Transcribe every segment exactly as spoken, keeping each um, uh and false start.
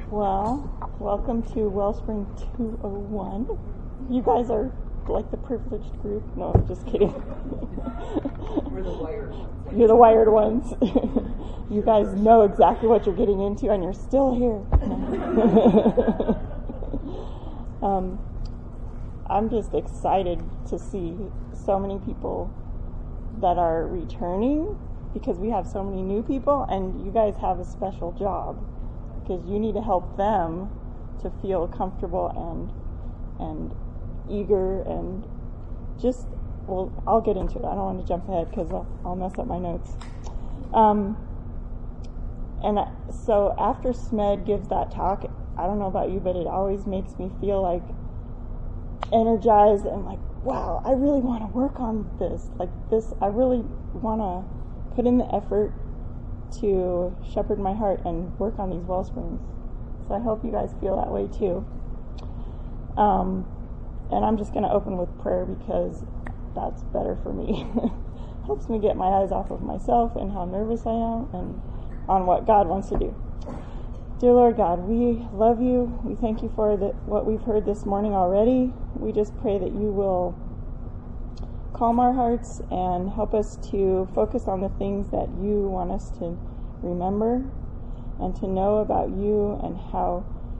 Well, welcome to Wellspring two oh one. You guys are like the privileged group. No, I'm just kidding. We're the wired ones. You're the wired ones. You guys know exactly what you're getting into, and you're still here. um, I'm just excited to see so many people that are returning, because we have so many new people, and you guys have a special job, because you need to help them to feel comfortable and and eager and just, well, I'll get into it. I don't want to jump ahead because I'll, I'll mess up my notes. Um, and so after Smed gives that talk, I don't know about you, but it always makes me feel like energized and like, wow, I really want to work on this. Like this, I really want to put in the effort to shepherd my heart and work on these wellsprings. So I hope you guys feel that way too. Um, and I'm just going to open with prayer because that's better for me. Helps me get my eyes off of myself and how nervous I am and on what God wants to do. Dear Lord God, we love you. We thank you for the, what we've heard this morning already. We just pray that you will calm our hearts and help us to focus on the things that you want us to remember and to know about you and how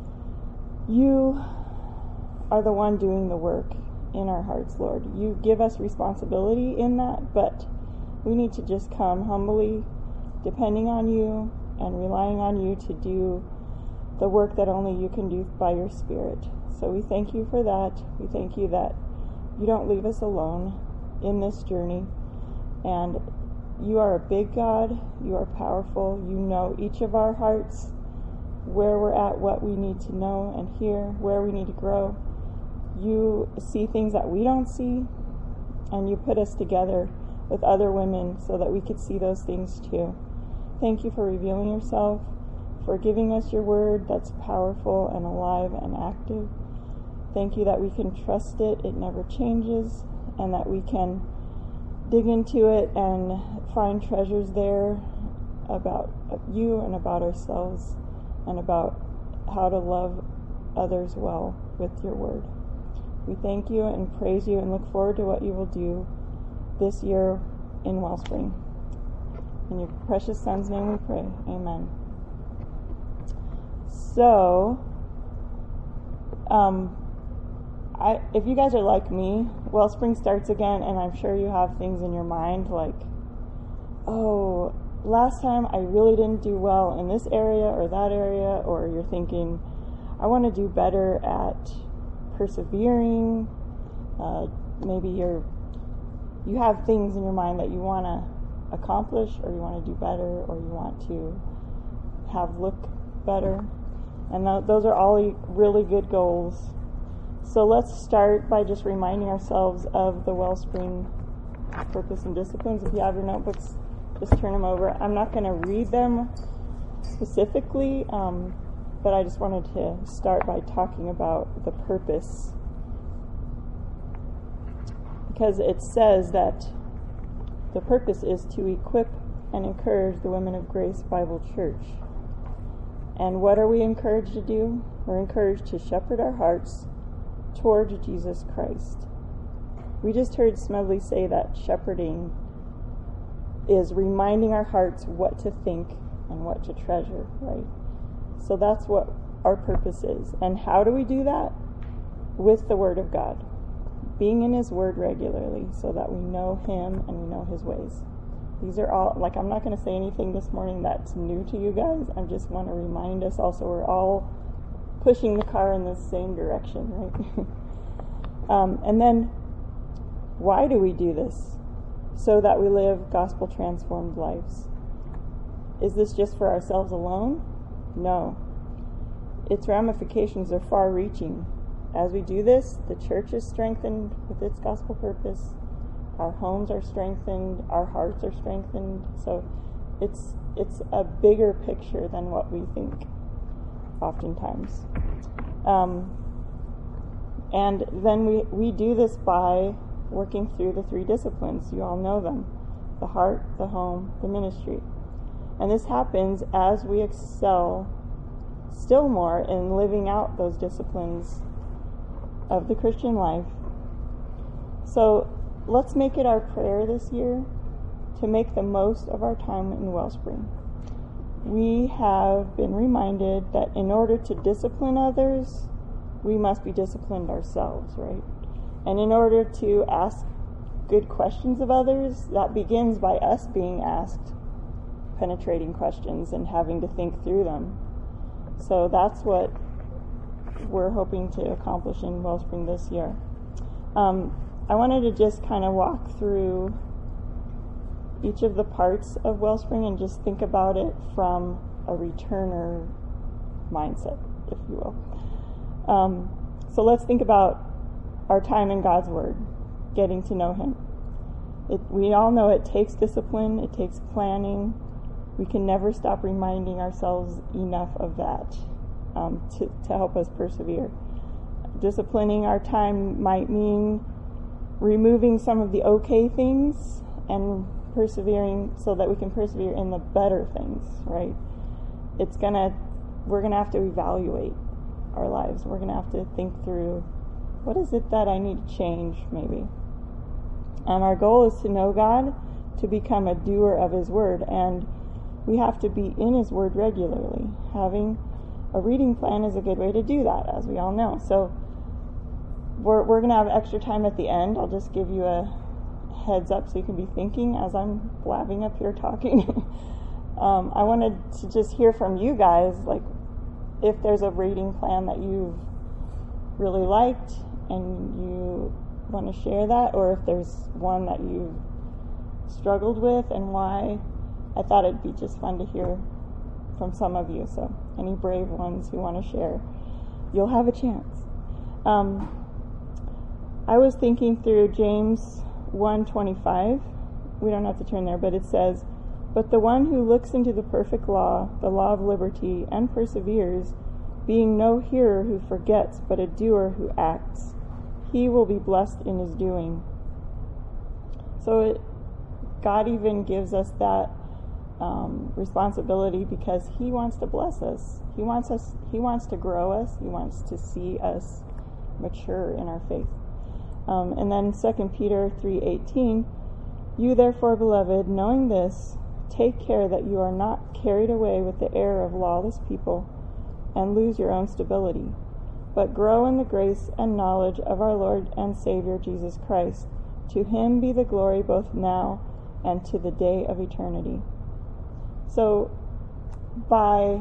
you are the one doing the work in our hearts, Lord. You give us responsibility in that, but we need to just come humbly, depending on you and relying on you to do the work that only you can do by your Spirit. So we thank you for that. We thank you that you don't leave us alone in this journey, and you are a big God. You are powerful. You know each of our hearts, where we're at, what we need to know and hear, where we need to grow. You see things that we don't see, and you put us together with other women so that we could see those things too. Thank you for revealing yourself, for giving us your word that's powerful and alive and active. Thank you that we can trust it, it never changes, and that we can dig into it and find treasures there about you and about ourselves and about how to love others well with your word. We thank you and praise you and look forward to what you will do this year in Wellspring. In your precious Son's name we pray. Amen. So, um, I, if you guys are like me, Wellspring starts again, and I'm sure you have things in your mind like, oh, last time I really didn't do well in this area or that area, or you're thinking, I want to do better at persevering. Uh, maybe you're you have things in your mind that you want to accomplish, or you want to do better, or you want to have look better, and th- those are all really good goals. So let's start by just reminding ourselves of the Wellspring purpose and disciplines. If you have your notebooks, just turn them over. I'm not going to read them specifically, um, but I just wanted to start by talking about the purpose, because it says that the purpose is to equip and encourage the Women of Grace Bible Church. And what are we encouraged to do? We're encouraged to shepherd our hearts toward Jesus Christ. We just heard Smedley say that shepherding is reminding our hearts what to think and what to treasure, right? So that's what our purpose is. And how do we do that? With the Word of God. Being in His Word regularly so that we know Him and we know His ways. These are all, like, I'm not going to say anything this morning that's new to you guys. I just want to remind us also we're all pushing the car in the same direction, right? um, and then, why do we do this? So that we live gospel-transformed lives. Is this just for ourselves alone? No. Its ramifications are far-reaching. As we do this, the church is strengthened with its gospel purpose. Our homes are strengthened. Our hearts are strengthened. So it's it's a bigger picture than what we think oftentimes. Um, and then we, we do this by working through the three disciplines. You all know them. The heart, the home, the ministry. And this happens as we excel still more in living out those disciplines of the Christian life. So let's make it our prayer this year to make the most of our time in Wellspring. We have been reminded that in order to discipline others, we must be disciplined ourselves, right? And in order to ask good questions of others, that begins by us being asked penetrating questions and having to think through them. So that's what we're hoping to accomplish in Wellspring this year. Um, I wanted to just kind of walk through each of the parts of Wellspring and just think about it from a returner mindset, if you will. Um, so let's think about our time in God's Word, getting to know Him. It, we all know it takes discipline, it takes planning. We can never stop reminding ourselves enough of that um, to, to help us persevere. Disciplining our time might mean removing some of the okay things and persevering so that we can persevere in the better things, right? It's gonna, we're gonna have to evaluate our lives. We're gonna have to think through, what is it that I need to change, maybe? And our goal is to know God, to become a doer of His Word, and we have to be in His Word regularly. Having a reading plan is a good way to do that, as we all know. So we're, we're gonna have extra time at the end. I'll just give you a heads up so you can be thinking as I'm blabbing up here talking. um, I wanted to just hear from you guys, like if there's a reading plan that you've really liked and you want to share that, or if there's one that you've struggled with and why. I thought it'd be just fun to hear from some of you. So any brave ones who want to share, you'll have a chance. Um, I was thinking through James one twenty-five. We don't have to turn there, but it says, "But the one who looks into the perfect law, the law of liberty, and perseveres, being no hearer who forgets, but a doer who acts, he will be blessed in his doing." So it, God even gives us that um, responsibility because He wants to bless us. He wants us. He wants to grow us. He wants to see us mature in our faith. Um, and then Second Peter three eighteen, "You therefore, beloved, knowing this, take care that you are not carried away with the error of lawless people and lose your own stability, but grow in the grace and knowledge of our Lord and Savior Jesus Christ. To Him be the glory both now and to the day of eternity." So by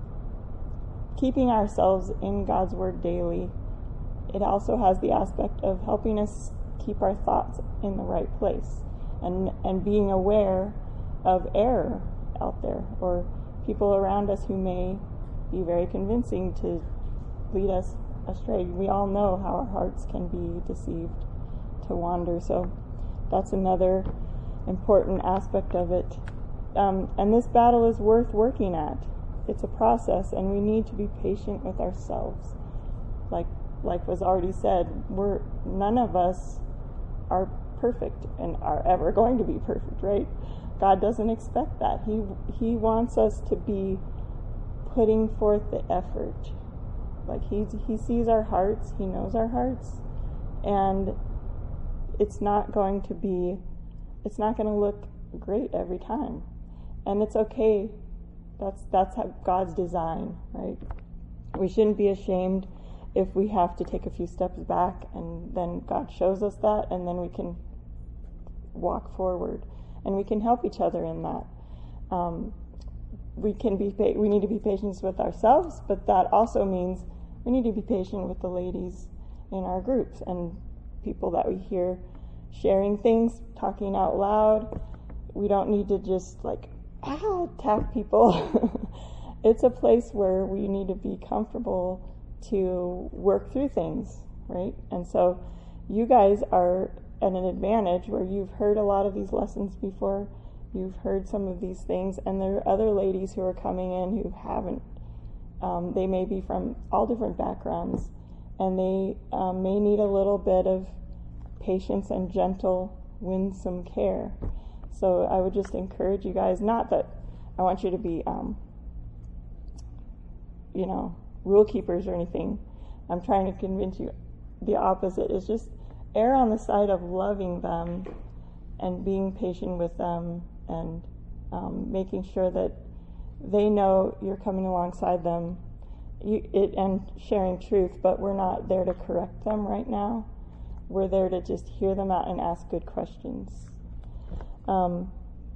keeping ourselves in God's Word daily, it also has the aspect of helping us keep our thoughts in the right place and, and being aware of error out there or people around us who may be very convincing to lead us astray. We all know how our hearts can be deceived to wander, so that's another important aspect of it. Um, and this battle is worth working at. It's a process, and we need to be patient with ourselves. Like like was already said, we're none of us are perfect and are ever going to be perfect, right? God doesn't expect that. He He wants us to be putting forth the effort. Like he He sees our hearts, He knows our hearts, and it's not going to be, it's not going to look great every time. And it's okay. That's that's how God's design, right? We shouldn't be ashamed if we have to take a few steps back, and then God shows us that, and then we can walk forward, and we can help each other in that. Um, we can be we need to be patient with ourselves, but that also means we need to be patient with the ladies in our groups and people that we hear sharing things, talking out loud. We don't need to just like ah, attack people. It's a place where we need to be comfortable to work through things, right? And so you guys are at an advantage where you've heard a lot of these lessons before, you've heard some of these things, and there are other ladies who are coming in who haven't. Um, they may be from all different backgrounds, and they um, may need a little bit of patience and gentle, winsome care. So I would just encourage you guys, not that I want you to be, um, you know, rule keepers or anything. I'm trying to convince you the opposite. It's just err on the side of loving them and being patient with them and um, making sure that they know you're coming alongside them you, it, and sharing truth, but we're not there to correct them right now. We're there to just hear them out and ask good questions. Um,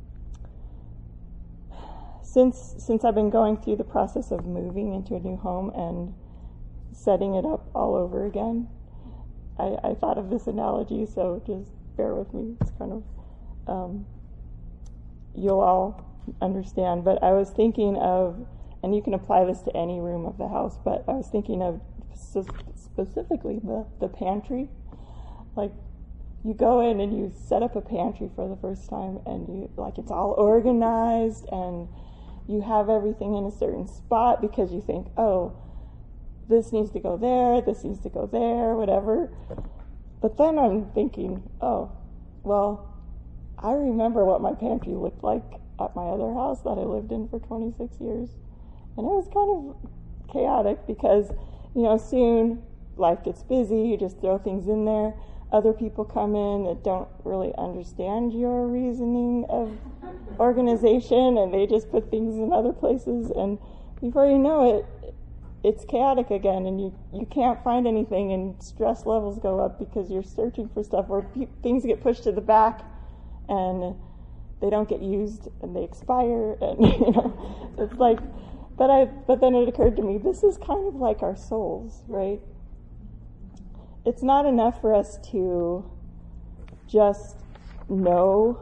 since since I've been going through the process of moving into a new home and setting it up all over again, I, I thought of this analogy, so just bear with me. It's kind of, um, you'll all understand, but I was thinking of, and you can apply this to any room of the house, but I was thinking of specifically the, the pantry. Like, you go in and you set up a pantry for the first time, and you, like, it's all organized, and you have everything in a certain spot because you think, oh, this needs to go there, this needs to go there, whatever. But then I'm thinking, oh, well, I remember what my pantry looked like at my other house that I lived in for twenty-six years. And it was kind of chaotic because, you know, soon life gets busy, you just throw things in there. Other people come in that don't really understand your reasoning of organization, and they just put things in other places, and before you know it, it's chaotic again, and you, you can't find anything, and stress levels go up because you're searching for stuff, or pe- things get pushed to the back, and they don't get used, and they expire, and you know, it's like, but I, but then it occurred to me, this is kind of like our souls, right? It's not enough for us to just know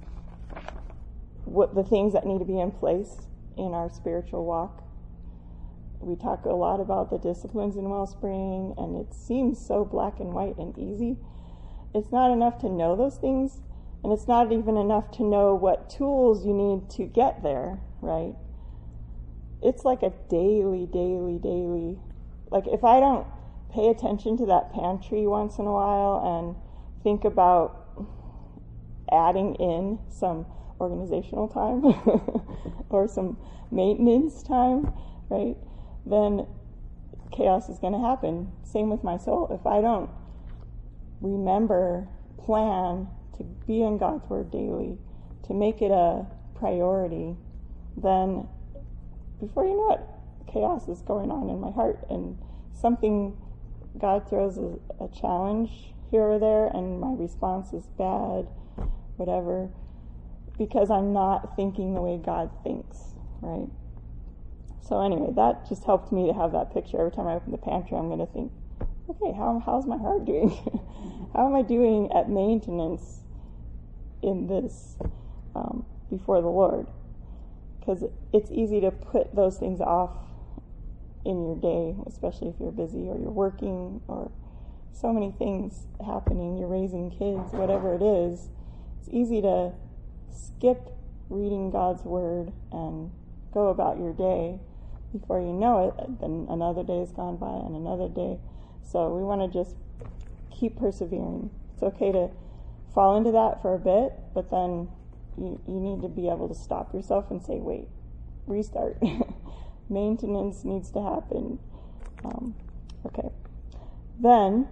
what the things that need to be in place in our spiritual walk. We talk a lot about the disciplines in Wellspring, and it seems so black and white and easy. It's not enough to know those things, and it's not even enough to know what tools you need to get there, right? It's like a daily, daily, daily, like if I don't pay attention to that pantry once in a while and think about adding in some organizational time or some maintenance time, right, then chaos is going to happen. Same with my soul. If I don't remember, plan to be in God's Word daily, to make it a priority, then before you know it, chaos is going on in my heart, and something, God throws a, a challenge here or there, and my response is bad, whatever, because I'm not thinking the way God thinks, right? So anyway, that just helped me to have that picture. Every time I open the pantry, I'm going to think, okay, how how's my heart doing? How am I doing at maintenance in this um, before the Lord? Because it's easy to put those things off in your day, especially if you're busy or you're working or so many things happening, you're raising kids, whatever it is. It's easy to skip reading God's Word and go about your day. Before you know it, then another day has gone by and another day. So we want to just keep persevering. It's okay to fall into that for a bit, but then you, you need to be able to stop yourself and say, wait, restart. Maintenance needs to happen. Um, okay. Then,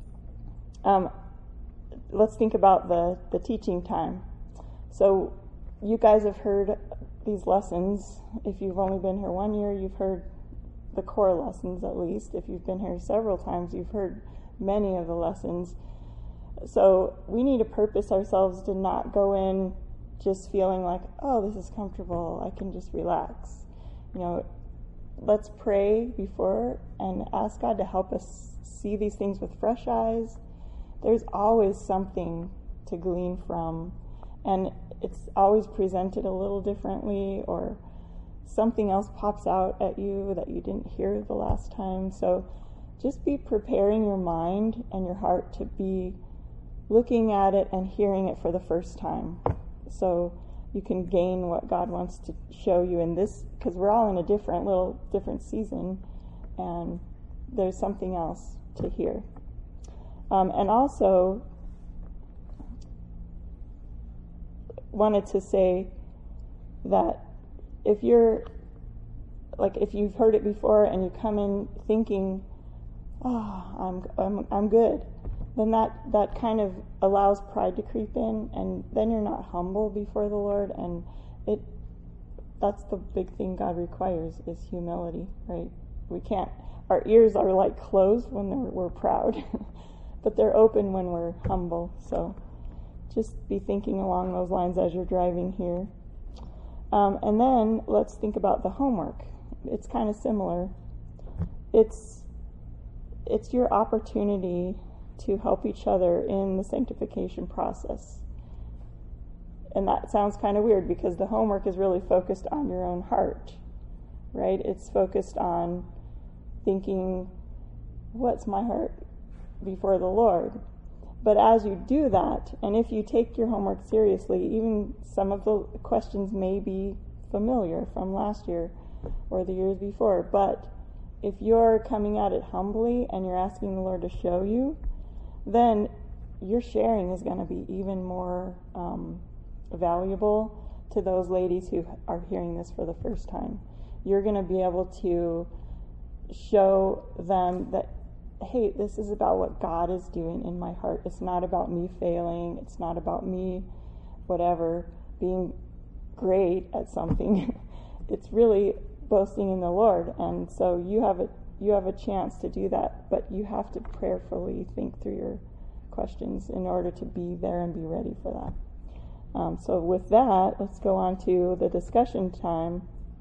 um, let's think about the, the teaching time. So you guys have heard these lessons. If you've only been here one year, you've heard the core lessons at least. If you've been here several times, you've heard many of the lessons. So we need to purpose ourselves to not go in just feeling like, oh, this is comfortable, I can just relax. You know, let's pray before and ask God to help us see these things with fresh eyes. There's always something to glean from, and it's always presented a little differently, or something else pops out at you that you didn't hear the last time. So just be preparing your mind and your heart to be looking at it and hearing it for the first time, so you can gain what God wants to show you in this, because we're all in a different little different season, and there's something else to hear. Um, and also wanted to say that if you're like if you've heard it before and you come in thinking, oh, I'm, I'm, I'm good, then that, that kind of allows pride to creep in, and then you're not humble before the Lord, and it, that's the big thing God requires, is humility, right? We can't, our ears are like closed when we're proud, but they're open when we're humble. So just be thinking along those lines as you're driving here. Um, and then let's think about the homework. It's kind of similar. It's it's your opportunity to help each other in the sanctification process. And that sounds kind of weird because the homework is really focused on your own heart, right? It's focused on thinking, what's my heart before the Lord? But as you do that, and if you take your homework seriously, even some of the questions may be familiar from last year or the years before, but if you're coming at it humbly and you're asking the Lord to show you, then your sharing is going to be even more um, valuable to those ladies who are hearing this for the first time. You're going to be able to show them that, hey, this is about what God is doing in my heart. It's not about me failing. It's not about me, whatever, being great at something. It's really boasting in the Lord. And so you have a you have a chance to do that, but you have to prayerfully think through your questions in order to be there and be ready for that. Um, so with that, let's go on to the discussion time.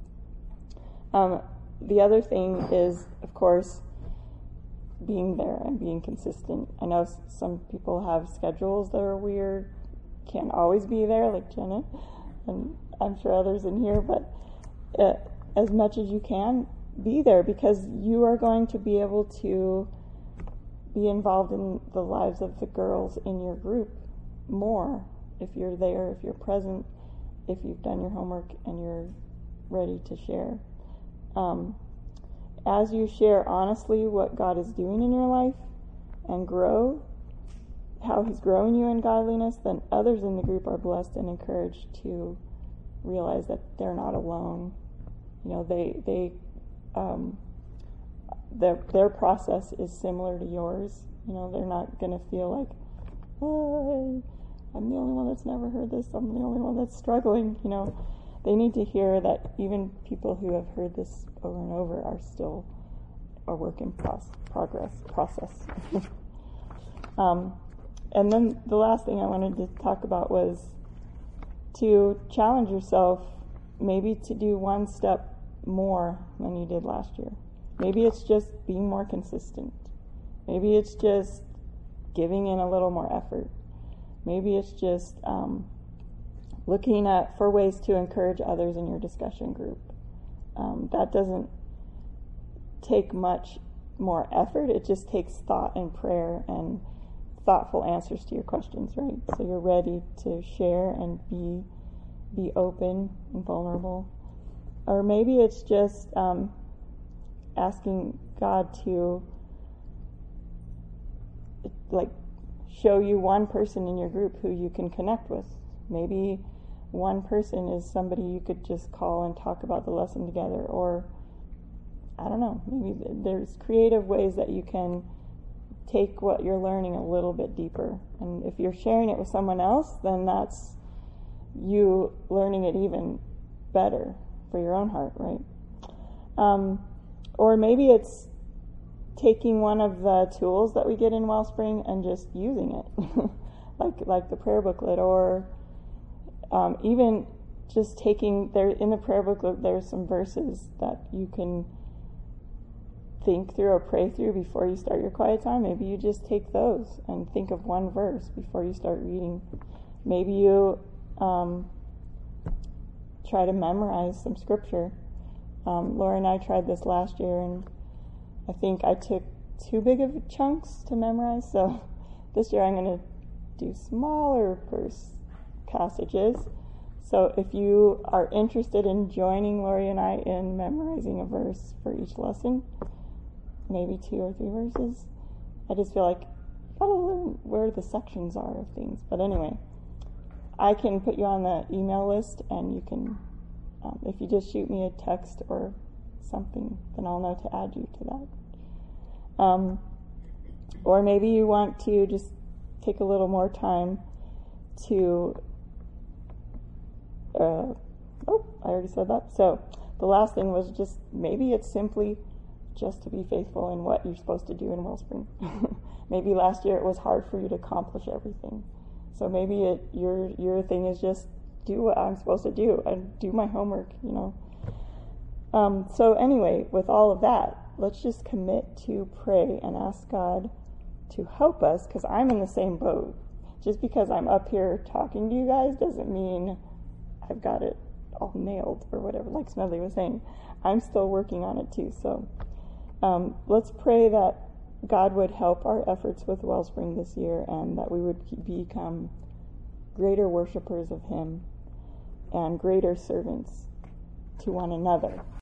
Um, the other thing is, of course, being there and being consistent. I know some people have schedules that are weird, can't always be there, like Jenna, and I'm sure others in here, but uh, as much as you can, be there, because you are going to be able to be involved in the lives of the girls in your group more if you're there, if you're present, if you've done your homework and you're ready to share. Um, as you share honestly what God is doing in your life and grow, how He's growing you in godliness, then others in the group are blessed and encouraged to realize that they're not alone. You know, they they um, their their process is similar to yours. You know, they're not going to feel like, oh, I'm the only one that's never heard this. I'm the only one that's struggling. You know, they need to hear that even people who have heard this over and over are still a work in pros- progress process. um, and then the last thing I wanted to talk about was to challenge yourself, maybe to do one step more than you did last year. Maybe it's just being more consistent. Maybe it's just giving in a little more effort. Maybe it's just um, looking at for ways to encourage others in your discussion group. Um, that doesn't take much more effort. It just takes thought and prayer and thoughtful answers to your questions, right? So you're ready to share and be be open and vulnerable. Or maybe it's just um, asking God to like show you one person in your group who you can connect with. Maybe one person is somebody you could just call and talk about the lesson together. Or, I don't know, maybe there's creative ways that you can take what you're learning a little bit deeper. And if you're sharing it with someone else, then that's you learning it even better for your own heart, right? Um, or maybe it's taking one of the tools that we get in Wellspring and just using it, like like the prayer booklet, or um, even just taking there in the prayer booklet. There's some verses that you can think through or pray through before you start your quiet time. Maybe you just take those and think of one verse before you start reading. Maybe you um, try to memorize some scripture. Um, Laura and I tried this last year, and I think I took too big of chunks to memorize, so this year I'm going to do smaller verse passages. So if you are interested in joining Lori and I in memorizing a verse for each lesson, maybe two or three verses, I just feel like I've got to learn where the sections are of things. But anyway, I can put you on the email list, and you can, um, if you just shoot me a text or something, then I'll know to add you to that. Um, or maybe you want to just take a little more time to, uh, oh, I already said that. So the last thing was just, maybe it's simply just to be faithful in what you're supposed to do in Wellspring. Maybe last year it was hard for you to accomplish everything. So maybe it, your your thing is just do what I'm supposed to do and do my homework, you know. Um, so anyway, with all of that, let's just commit to pray and ask God to help us, because I'm in the same boat. Just because I'm up here talking to you guys doesn't mean I've got it all nailed or whatever, like Smedley was saying. I'm still working on it too. So um, let's pray that God would help our efforts with Wellspring this year, and that we would become greater worshipers of Him and greater servants to one another.